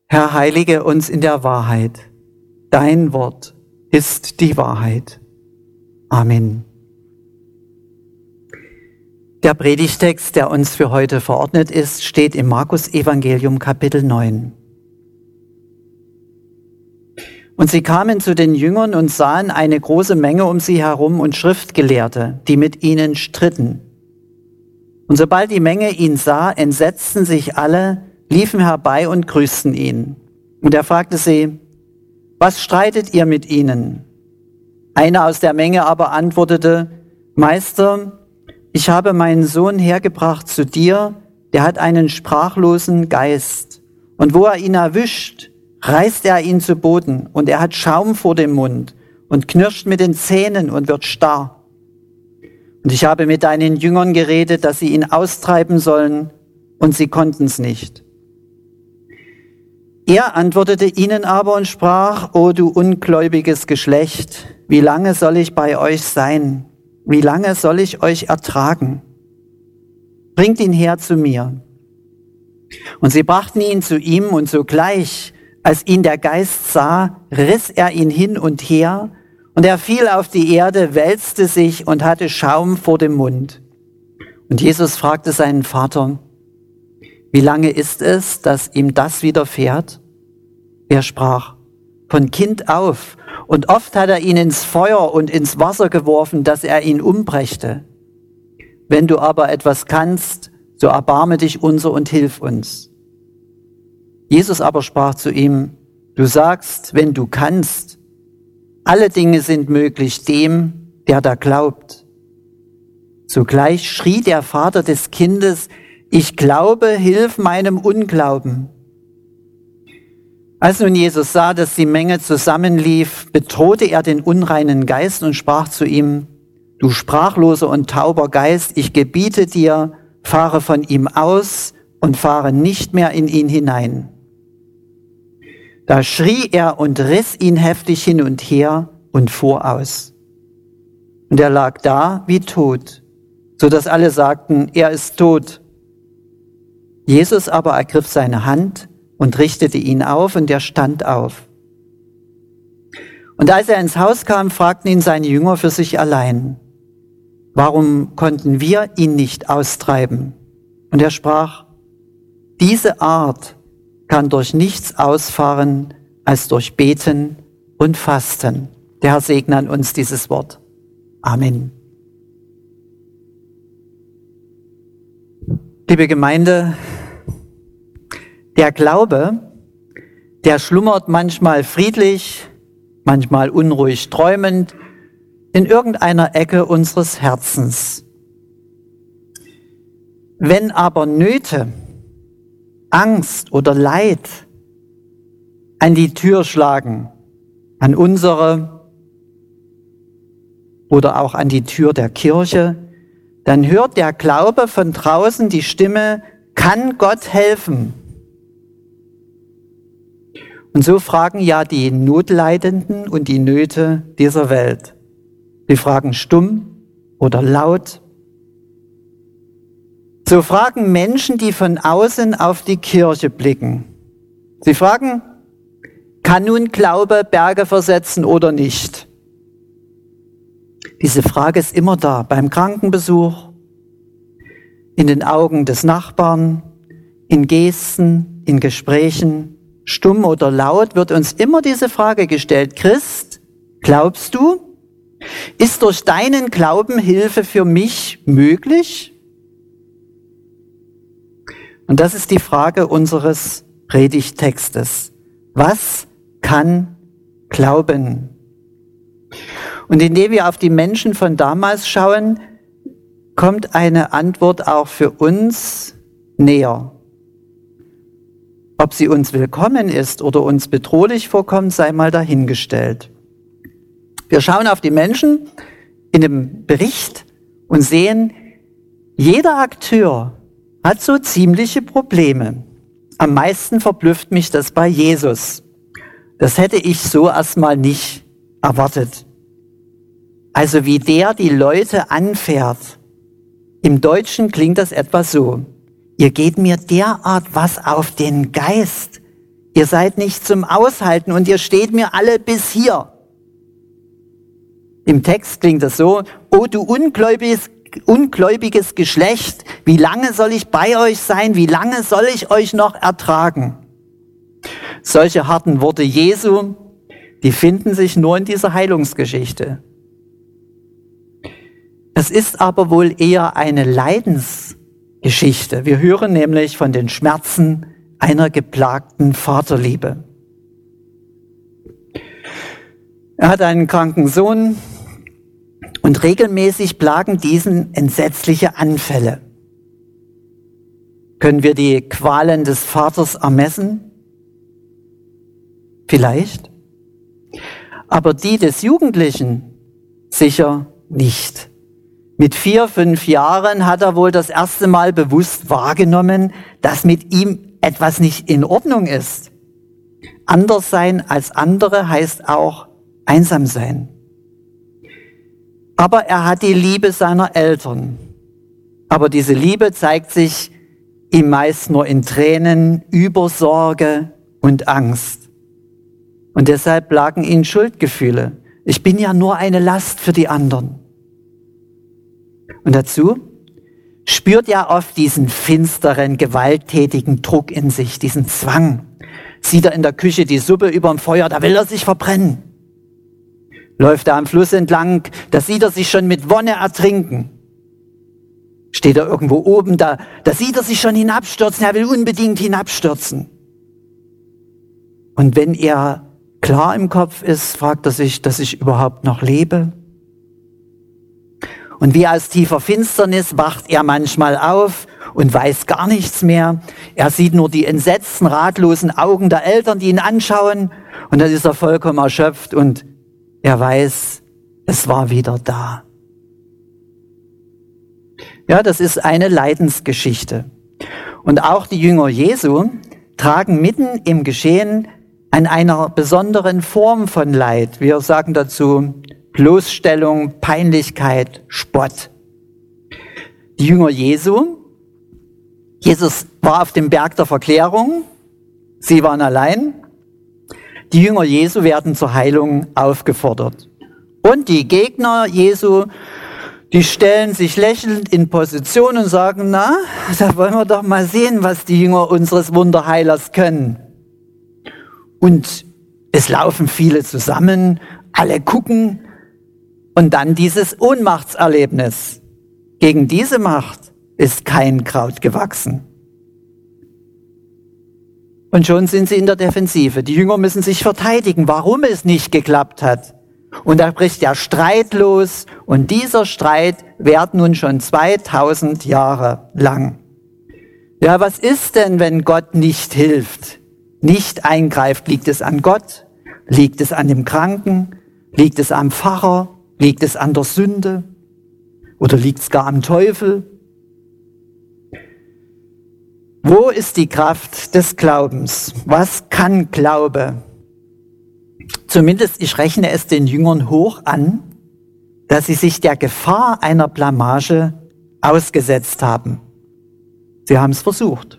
Herr, heilige uns in der Wahrheit. Dein Wort ist die Wahrheit. Amen. Der Predigtext, der uns für heute verordnet ist, steht im Markus-Evangelium Kapitel 9. Und sie kamen zu den Jüngern und sahen eine große Menge um sie herum und Schriftgelehrte, die mit ihnen stritten. Und sobald die Menge ihn sah, entsetzten sich alle, liefen herbei und grüßten ihn. Und er fragte sie: Was streitet ihr mit ihnen? Einer aus der Menge aber antwortete: Meister, ich habe meinen Sohn hergebracht zu dir, der hat einen sprachlosen Geist. Und wo er ihn erwischt, reißt er ihn zu Boden, und er hat Schaum vor dem Mund und knirscht mit den Zähnen und wird starr. Und ich habe mit deinen Jüngern geredet, dass sie ihn austreiben sollen, und sie konnten es nicht. Er antwortete ihnen aber und sprach: O du ungläubiges Geschlecht, wie lange soll ich bei euch sein? Wie lange soll ich euch ertragen? Bringt ihn her zu mir. Und sie brachten ihn zu ihm, und sogleich, als ihn der Geist sah, riss er ihn hin und her, und er fiel auf die Erde, wälzte sich und hatte Schaum vor dem Mund. Und Jesus fragte seinen Vater: Wie lange ist es, dass ihm das widerfährt? Er sprach: Von Kind auf, und oft hat er ihn ins Feuer und ins Wasser geworfen, dass er ihn umbrächte. Wenn du aber etwas kannst, so erbarme dich unser und hilf uns. Jesus aber sprach zu ihm: Du sagst, wenn du kannst. Alle Dinge sind möglich dem, der da glaubt. Sogleich schrie der Vater des Kindes: Ich glaube, hilf meinem Unglauben. Als nun Jesus sah, dass die Menge zusammenlief, bedrohte er den unreinen Geist und sprach zu ihm: Du sprachloser und tauber Geist, ich gebiete dir, fahre von ihm aus und fahre nicht mehr in ihn hinein. Da schrie er und riss ihn heftig hin und her und fuhr aus. Und er lag da wie tot, so dass alle sagten: Er ist tot. Jesus aber ergriff seine Hand und richtete ihn auf, und er stand auf. Und als er ins Haus kam, fragten ihn seine Jünger für sich allein: Warum konnten wir ihn nicht austreiben? Und er sprach: Diese Art kann durch nichts ausfahren, als durch Beten und Fasten. Der Herr segne an uns dieses Wort. Amen. Liebe Gemeinde, der Glaube, der schlummert manchmal friedlich, manchmal unruhig träumend in irgendeiner Ecke unseres Herzens. Wenn aber Nöte, Angst oder Leid an die Tür schlagen, an unsere oder auch an die Tür der Kirche, dann hört der Glaube von draußen die Stimme: Kann Gott helfen? Und so fragen ja die Notleidenden und die Nöte dieser Welt. Sie fragen stumm oder laut. So fragen Menschen, die von außen auf die Kirche blicken. Sie fragen: Kann nun Glaube Berge versetzen oder nicht? Diese Frage ist immer da, beim Krankenbesuch, in den Augen des Nachbarn, in Gesten, in Gesprächen. Stumm oder laut wird uns immer diese Frage gestellt: Christ, glaubst du? Ist durch deinen Glauben Hilfe für mich möglich? Und das ist die Frage unseres Predigttextes. Was kann Glauben? Und indem wir auf die Menschen von damals schauen, kommt eine Antwort auch für uns näher. Ob sie uns willkommen ist oder uns bedrohlich vorkommt, sei mal dahingestellt. Wir schauen auf die Menschen in dem Bericht und sehen, jeder Akteur hat so ziemliche Probleme. Am meisten verblüfft mich das bei Jesus. Das hätte ich so erstmal nicht erwartet. Also wie der die Leute anfährt. Im Deutschen klingt das etwa so: Ihr geht mir derart was auf den Geist. Ihr seid nicht zum Aushalten und ihr steht mir alle bis hier. Im Text klingt das so: O du ungläubiges Geschlecht, wie lange soll ich bei euch sein? Wie lange soll ich euch noch ertragen? Solche harten Worte Jesu, die finden sich nur in dieser Heilungsgeschichte. Es ist aber wohl eher eine Leidensgeschichte. Wir hören nämlich von den Schmerzen einer geplagten Vaterliebe. Er hat einen kranken Sohn und regelmäßig plagen diesen entsetzliche Anfälle. Können wir die Qualen des Vaters ermessen? Vielleicht. Aber die des Jugendlichen sicher nicht. Mit 4, 5 Jahren hat er wohl das erste Mal bewusst wahrgenommen, dass mit ihm etwas nicht in Ordnung ist. Anders sein als andere heißt auch einsam sein. Aber er hat die Liebe seiner Eltern. Aber diese Liebe zeigt sich ihm meist nur in Tränen, Übersorge und Angst. Und deshalb plagen ihn Schuldgefühle. Ich bin ja nur eine Last für die anderen. Und dazu spürt er oft diesen finsteren, gewalttätigen Druck in sich, diesen Zwang. Sieht er in der Küche die Suppe überm Feuer, da will er sich verbrennen. Läuft er am Fluss entlang, da sieht er sich schon mit Wonne ertrinken. Steht er irgendwo oben, da sieht er sich schon hinabstürzen, er will unbedingt hinabstürzen. Und wenn er klar im Kopf ist, fragt er sich, dass ich überhaupt noch lebe. Und wie aus tiefer Finsternis wacht er manchmal auf und weiß gar nichts mehr. Er sieht nur die entsetzten, ratlosen Augen der Eltern, die ihn anschauen. Und dann ist er vollkommen erschöpft und er weiß, es war wieder da. Ja, das ist eine Leidensgeschichte. Und auch die Jünger Jesu tragen mitten im Geschehen an einer besonderen Form von Leid. Wir sagen dazu Bloßstellung, Peinlichkeit, Spott. Die Jünger Jesu, Jesus war auf dem Berg der Verklärung, sie waren allein. Die Jünger Jesu werden zur Heilung aufgefordert. Und die Gegner Jesu, die stellen sich lächelnd in Position und sagen, na, da wollen wir doch mal sehen, was die Jünger unseres Wunderheilers können. Und es laufen viele zusammen, alle gucken und dann dieses Ohnmachtserlebnis. Gegen diese Macht ist kein Kraut gewachsen. Und schon sind sie in der Defensive. Die Jünger müssen sich verteidigen, warum es nicht geklappt hat. Und da bricht der Streit los und dieser Streit währt nun schon 2000 Jahre lang. Ja, was ist denn, wenn Gott nicht hilft? Nicht eingreift, liegt es an Gott? Liegt es an dem Kranken? Liegt es am Pfarrer? Liegt es an der Sünde? Oder liegt es gar am Teufel? Wo ist die Kraft des Glaubens? Was kann Glaube? Zumindest ich rechne es den Jüngern hoch an, dass sie sich der Gefahr einer Blamage ausgesetzt haben. Sie haben es versucht.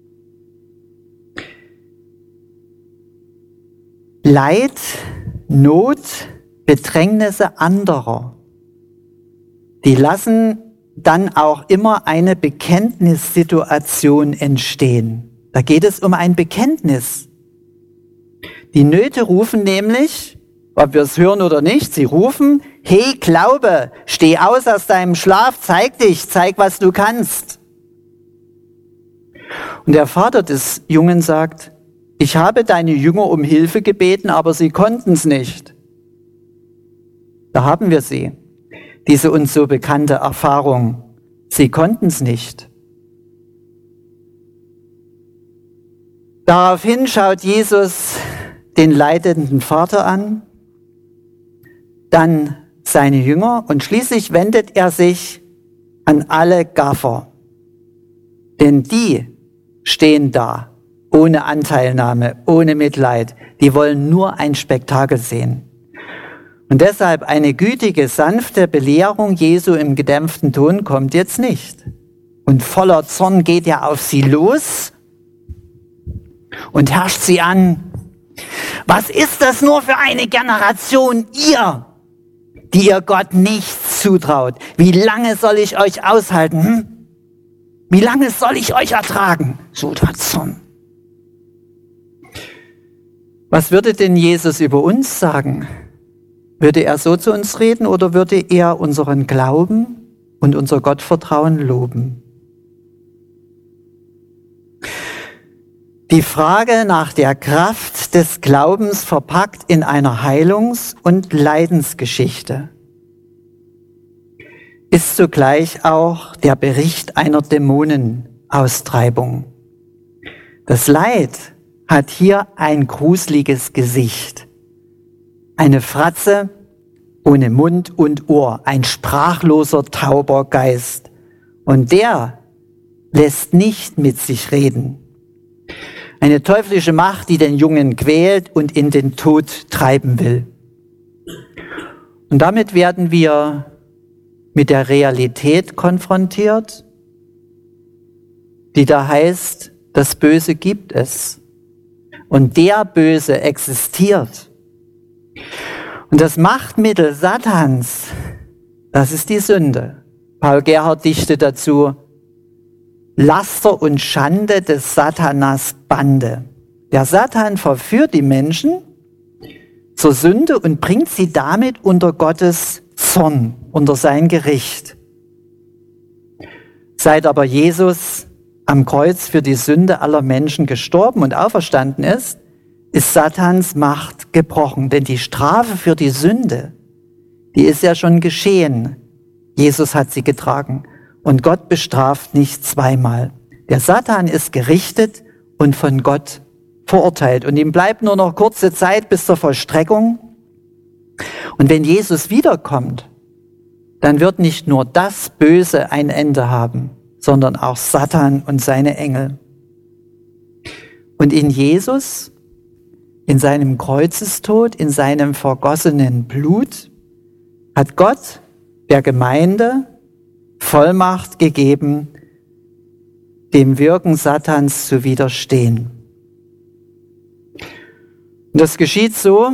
Leid, Not, Bedrängnisse anderer, die lassen dann auch immer eine Bekenntnissituation entstehen. Da geht es um ein Bekenntnis. Die Nöte rufen nämlich, ob wir es hören oder nicht, sie rufen, hey Glaube, steh aus deinem Schlaf, zeig dich, zeig, was du kannst. Und der Vater des Jungen sagt, ich habe deine Jünger um Hilfe gebeten, aber sie konnten es nicht. Da haben wir sie, diese uns so bekannte Erfahrung. Sie konnten es nicht. Daraufhin schaut Jesus den leidenden Vater an, dann seine Jünger und schließlich wendet er sich an alle Gaffer. Denn die stehen da, ohne Anteilnahme, ohne Mitleid. Die wollen nur ein Spektakel sehen. Und deshalb eine gütige, sanfte Belehrung Jesu im gedämpften Ton kommt jetzt nicht. Und voller Zorn geht er auf sie los und herrscht sie an. Was ist das nur für eine Generation, die ihr Gott nichts zutraut? Wie lange soll ich euch aushalten? Wie lange soll ich euch ertragen? So der Zorn. Was würde denn Jesus über uns sagen? Würde er so zu uns reden oder würde er unseren Glauben und unser Gottvertrauen loben? Die Frage nach der Kraft des Glaubens verpackt in einer Heilungs- und Leidensgeschichte ist zugleich auch der Bericht einer Dämonenaustreibung. Das Leid hat hier ein gruseliges Gesicht. Eine Fratze ohne Mund und Ohr, ein sprachloser, tauber Geist. Und der lässt nicht mit sich reden. Eine teuflische Macht, die den Jungen quält und in den Tod treiben will. Und damit werden wir mit der Realität konfrontiert, die da heißt, das Böse gibt es. Und der Böse existiert. Und das Machtmittel Satans, das ist die Sünde. Paul Gerhardt dichtet dazu: Laster und Schande des Satanas Bande. Der Satan verführt die Menschen zur Sünde und bringt sie damit unter Gottes Zorn, unter sein Gericht. Seit aber Jesus am Kreuz für die Sünde aller Menschen gestorben und auferstanden ist Satans Macht gebrochen. Denn die Strafe für die Sünde, die ist ja schon geschehen. Jesus hat sie getragen. Und Gott bestraft nicht zweimal. Der Satan ist gerichtet und von Gott verurteilt. Und ihm bleibt nur noch kurze Zeit bis zur Vollstreckung. Und wenn Jesus wiederkommt, dann wird nicht nur das Böse ein Ende haben, sondern auch Satan und seine Engel. Und in Jesus, in seinem Kreuzestod, in seinem vergossenen Blut, hat Gott der Gemeinde Vollmacht gegeben, dem Wirken Satans zu widerstehen. Und das geschieht so: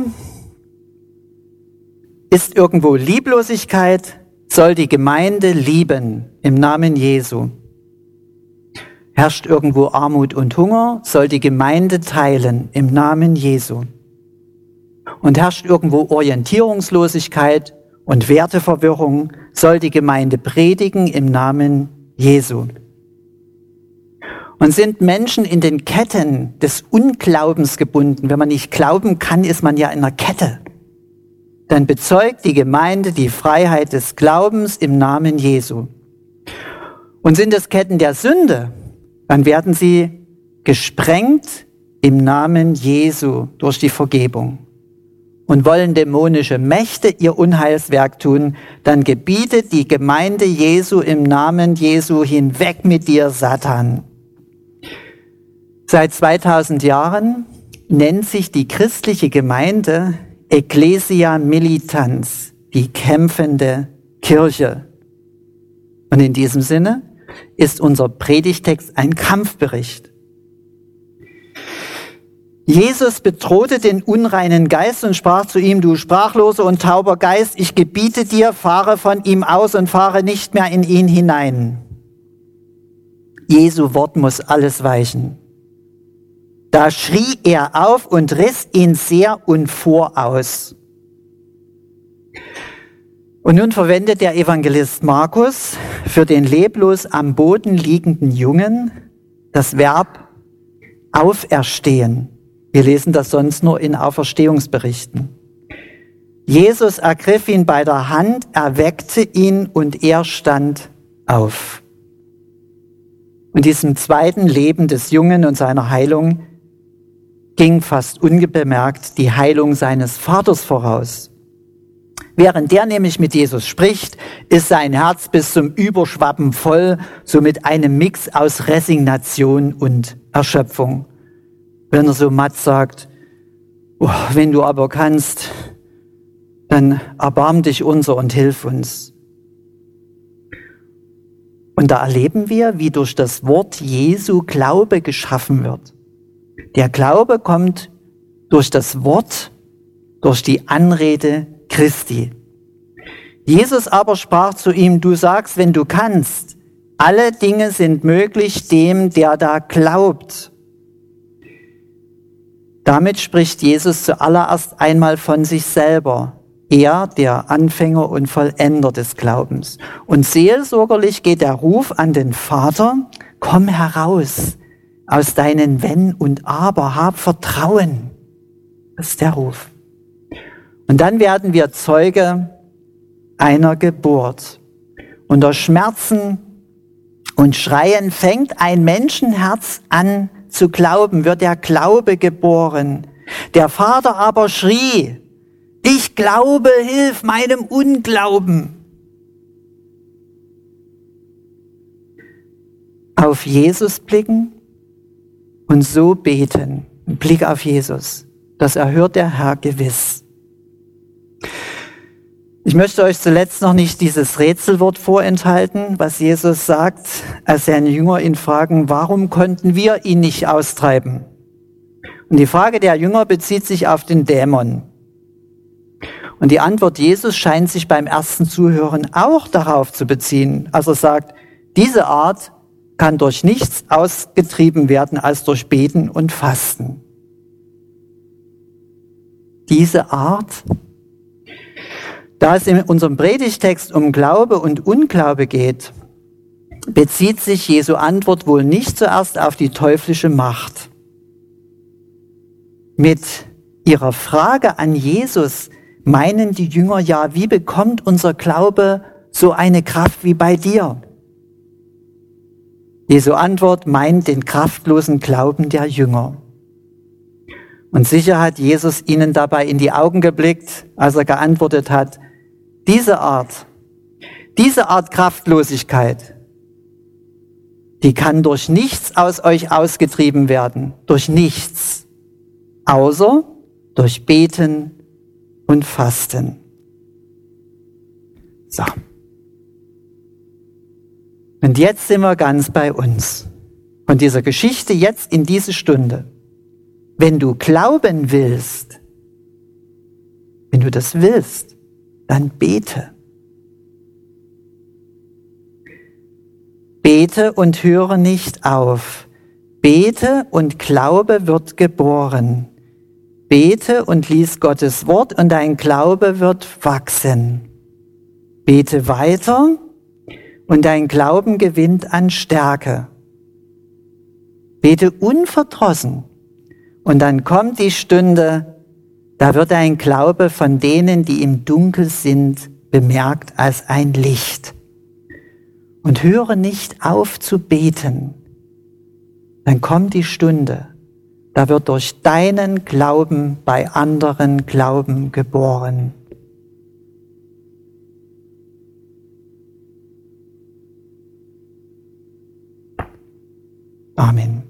Ist irgendwo Lieblosigkeit, soll die Gemeinde lieben im Namen Jesu. Herrscht irgendwo Armut und Hunger, soll die Gemeinde teilen im Namen Jesu. Und herrscht irgendwo Orientierungslosigkeit und Werteverwirrung, soll die Gemeinde predigen im Namen Jesu. Und sind Menschen in den Ketten des Unglaubens gebunden, wenn man nicht glauben kann, ist man ja in einer Kette, dann bezeugt die Gemeinde die Freiheit des Glaubens im Namen Jesu. Und sind es Ketten der Sünde, dann werden sie gesprengt im Namen Jesu durch die Vergebung. Und wollen dämonische Mächte ihr Unheilswerk tun, dann gebietet die Gemeinde Jesu im Namen Jesu: hinweg mit dir, Satan. Seit 2000 Jahren nennt sich die christliche Gemeinde Ecclesia Militans, die kämpfende Kirche. Und in diesem Sinne ist unser Predigtext ein Kampfbericht. Jesus bedrohte den unreinen Geist und sprach zu ihm: Du sprachloser und tauber Geist, ich gebiete dir, fahre von ihm aus und fahre nicht mehr in ihn hinein. Jesu Wort muss alles weichen. Da schrie er auf und riss ihn sehr und fuhr aus. Und nun verwendet der Evangelist Markus für den leblos am Boden liegenden Jungen das Verb auferstehen. Wir lesen das sonst nur in Auferstehungsberichten. Jesus ergriff ihn bei der Hand, erweckte ihn und er stand auf. Und diesem zweiten Leben des Jungen und seiner Heilung ging fast unbemerkt die Heilung seines Vaters voraus. Während der nämlich mit Jesus spricht, ist sein Herz bis zum Überschwappen voll, so mit einem Mix aus Resignation und Erschöpfung. Wenn er so matt sagt: Oh, wenn du aber kannst, dann erbarm dich unser und hilf uns. Und da erleben wir, wie durch das Wort Jesu Glaube geschaffen wird. Der Glaube kommt durch das Wort, durch die Anrede Christi. Jesus aber sprach zu ihm, du sagst, wenn du kannst, alle Dinge sind möglich dem, der da glaubt. Damit spricht Jesus zuallererst einmal von sich selber. Er, der Anfänger und Vollender des Glaubens. Und seelsorgerlich geht der Ruf an den Vater, komm heraus aus deinen Wenn und Aber, hab Vertrauen. Das ist der Ruf. Und dann werden wir Zeuge einer Geburt. Unter Schmerzen und Schreien fängt ein Menschenherz an zu glauben, wird der Glaube geboren. Der Vater aber schrie, ich glaube, hilf meinem Unglauben. Auf Jesus blicken und so beten. Blick auf Jesus. Das erhört der Herr gewiss. Ich möchte euch zuletzt noch nicht dieses Rätselwort vorenthalten, was Jesus sagt, als seine Jünger ihn fragen, warum konnten wir ihn nicht austreiben? Und die Frage der Jünger bezieht sich auf den Dämon. Und die Antwort Jesus scheint sich beim ersten Zuhören auch darauf zu beziehen. Also er sagt, diese Art kann durch nichts ausgetrieben werden als durch Beten und Fasten. Diese Art. Da es in unserem Predigtext um Glaube und Unglaube geht, bezieht sich Jesu Antwort wohl nicht zuerst auf die teuflische Macht. Mit ihrer Frage an Jesus meinen die Jünger ja, wie bekommt unser Glaube so eine Kraft wie bei dir? Jesu Antwort meint den kraftlosen Glauben der Jünger. Und sicher hat Jesus ihnen dabei in die Augen geblickt, als er geantwortet hat, diese Art Kraftlosigkeit, die kann durch nichts aus euch ausgetrieben werden, durch nichts, außer durch Beten und Fasten. So. Und jetzt sind wir ganz bei uns. Von dieser Geschichte jetzt in diese Stunde. Wenn du glauben willst, wenn du das willst, dann bete. Bete und höre nicht auf. Bete und Glaube wird geboren. Bete und lies Gottes Wort und dein Glaube wird wachsen. Bete weiter und dein Glauben gewinnt an Stärke. Bete unverdrossen und dann kommt die Stunde, da wird dein Glaube von denen, die im Dunkel sind, bemerkt als ein Licht. Und höre nicht auf zu beten. Dann kommt die Stunde, da wird durch deinen Glauben bei anderen Glauben geboren. Amen.